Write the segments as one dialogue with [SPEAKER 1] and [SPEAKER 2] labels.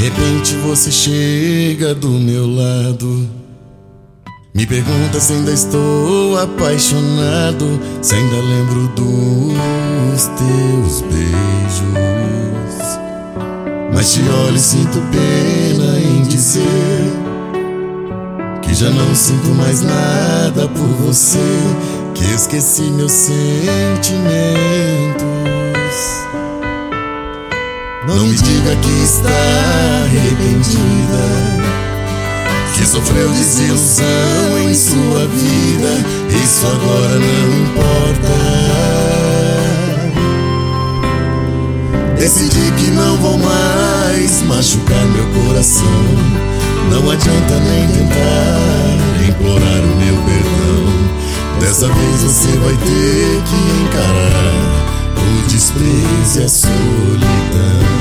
[SPEAKER 1] repente você chega do meu lado, me pergunta se ainda estou apaixonado, se ainda lembro dos teus beijos. Mas te olho e sinto pena em dizer que já não sinto mais nada por você, que esqueci meus sentimentos. Não me diga que está arrependida, que sofreu desilusão em sua vida. Isso agora não importa. Decidi que não vou mais machucar meu coração. Não adianta nem tentar implorar o meu perdão. Dessa vez você vai ter que encarar o desprezo e a solidão.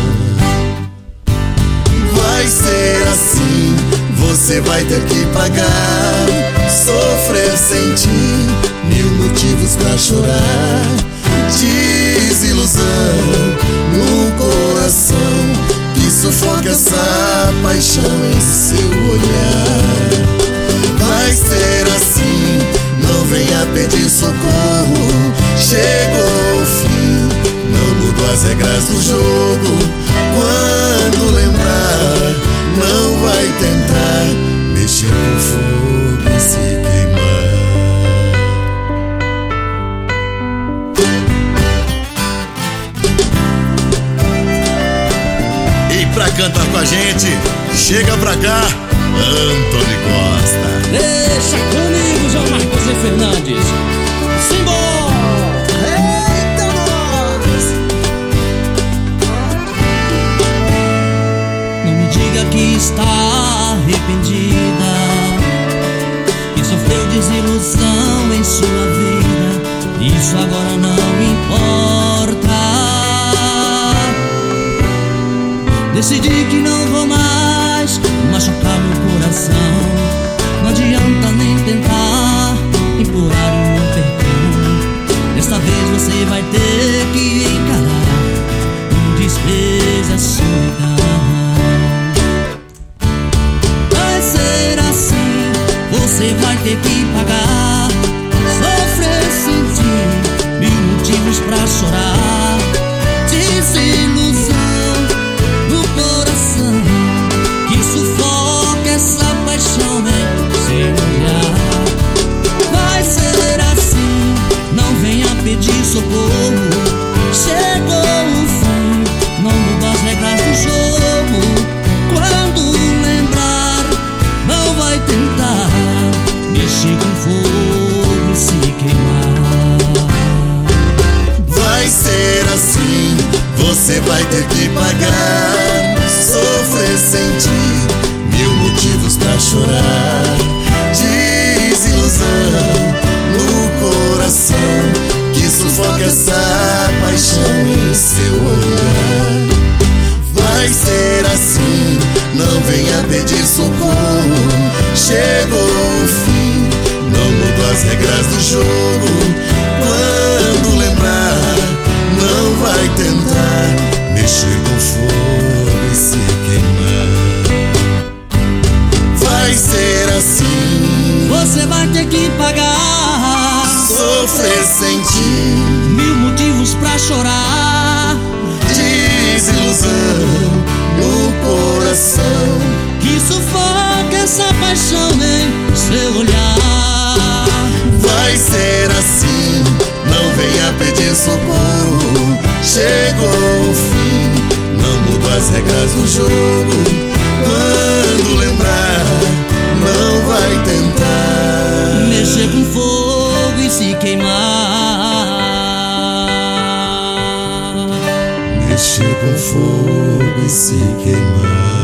[SPEAKER 1] Vai ser assim, você vai ter que pagar. Sofrer sem ti, mil motivos pra chorar. Desilusão no coração que sufoca essa paixão em seu olhar. Vai ser assim, não venha pedir socorro. Chegou o fim, não mudou as regras do jogo. Quando lembrar, não vai tentar mexer com fogo e se queimar. E pra cantar com a gente, chega pra cá, Antônio Costa.
[SPEAKER 2] Deixa comigo, João Marcos e Fernandes. Simbora! Eita, nós! Não me diga que está arrependida, que sofreu desilusão em sua vida. Isso agora não importa. Decidi que não vou mais machucar meu coração. Não adianta nem tentar implorar o meu perdão. Desta vez você vai ter que encarar o desprezo e a solidão. Vai ser assim, você vai ter que pagar. Sofrer sem ti, mil motivos pra chorar. Desilusão no coração que sufoca essa paixão em seu olhar. Vai ser assim, não venha pedir socorro. Chegou o fim, não muda as regras do jogo. Quando lembrar, não vai tentar mexer com fogo e se queimar.
[SPEAKER 1] Vai ser assim, você vai ter que pagar. Sofrer sem ti, mil motivos pra chorar. Desilusão no coração que sufoca essa paixão em seu olhar. Vai ser assim, não venha pedir socorro. Chegou o fim, não mudou as regras do jogo. Quando lembrar, não vai tentar mexer com fogo e se queimar. Vai ser assim,
[SPEAKER 2] você vai ter que pagar.
[SPEAKER 1] sofrer sem ti,
[SPEAKER 2] Mil motivos pra chorar.
[SPEAKER 1] desilusão no coração
[SPEAKER 2] Que sufoca essa paixão em seu olhar.
[SPEAKER 1] vai ser assim, não venha pedir socorro. Chegou o fim, não mudou as regras do jogo. Quando lembrar, não vai tentar
[SPEAKER 2] Mexer com fogo e se queimar.
[SPEAKER 1] mexer com fogo e se queimar.